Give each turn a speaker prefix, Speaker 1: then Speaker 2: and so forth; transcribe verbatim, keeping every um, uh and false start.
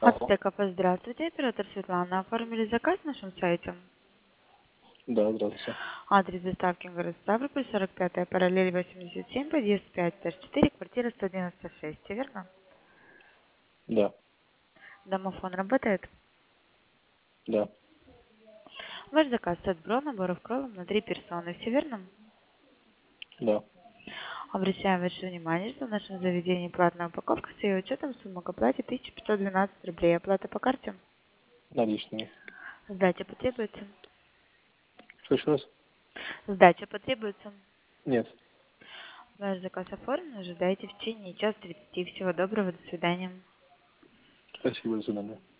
Speaker 1: Алло.
Speaker 2: Ацтекапа, здравствуйте, оператор Светлана. Оформили заказ на нашем сайте?
Speaker 1: Да, здравствуйте.
Speaker 2: Адрес доставки город Ставрополь, сорок пятая параллель, восемьдесят семь, подъезд пять, этаж четыре, квартира сто девяносто шесть, верно?
Speaker 1: Да,
Speaker 2: Домофон работает?
Speaker 1: да,
Speaker 2: Ваш заказ от Бро, наборов кровом на три персоны, все верно?
Speaker 1: да.
Speaker 2: Обращаем ваше внимание, что в нашем заведении платная упаковка с ее учетом сумма к оплате тысяча пятьсот двенадцать рублей. Оплата по карте?
Speaker 1: Наличные.
Speaker 2: Сдача потребуется?
Speaker 1: Что еще раз?
Speaker 2: Сдача потребуется?
Speaker 1: Нет.
Speaker 2: Ваш заказ оформлен, ожидайте в течение часа тридцати. Всего доброго, до свидания.
Speaker 1: Спасибо, до свидания.